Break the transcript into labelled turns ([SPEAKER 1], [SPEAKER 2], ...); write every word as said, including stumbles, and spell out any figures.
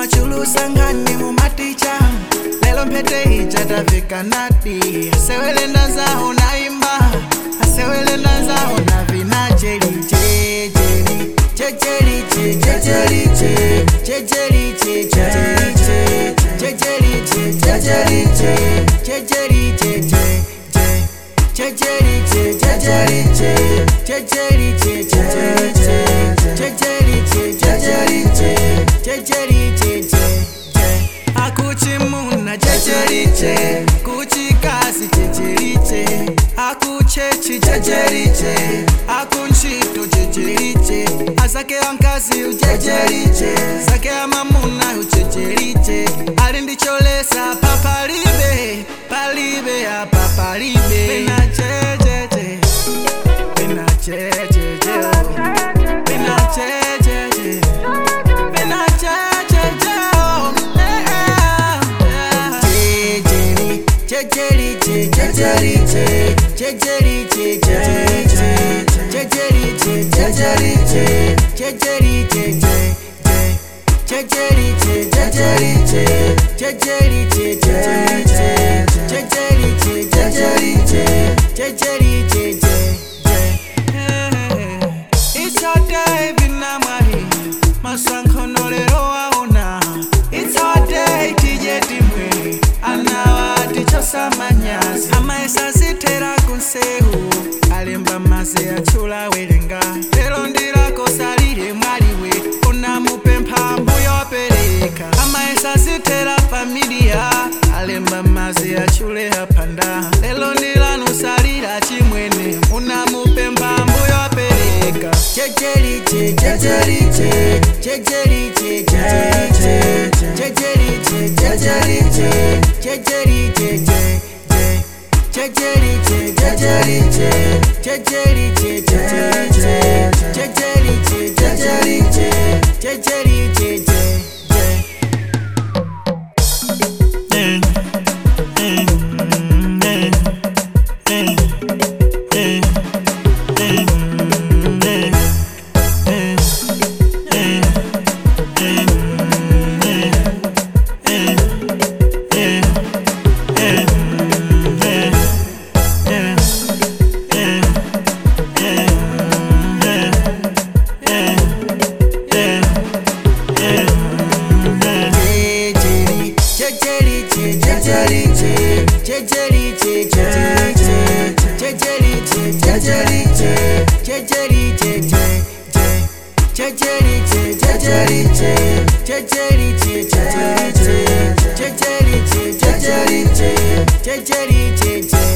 [SPEAKER 1] mwachulusa ngani mumaticha lelo mpete ija tafika nati asewelenda nzaho naimba asewelenda nzaho na vina jeli jeli jeli jeli jeli jeli jeli akuchimuna jejeriche kuchikasi jejeriche akuchechi jejeriche akunchito jejeriche asake ankazi ujejeriche sake amamuna ujejeriche alindicholesa papalibe palibe apa palibe pena jejeje pena jejeje pena jejeje pena jejeje jejeriche jejeriche jejeriche jejeriche jejeriche jejeriche jejeriche jejeriche jejeriche jejeriche it's our day vinamari masankono lero waona it's our day tijetimwe anawati chosamanyasi amaesa zitera kunsehu alemba maze achula welenga lero ndirako salire mwaliwe unamupempa mbuyo wapereka amaesa zitera familia alemba maze achule hapanda lelo ndilanu salira chimwene unamupempa mbuyo wapereka jejeriche jejeriche jejeriche jejeriche jejeriche jejeriche jejeriche jejeriche jejeriche jejeriche jejeriche jejeriche jejeriche jejeriche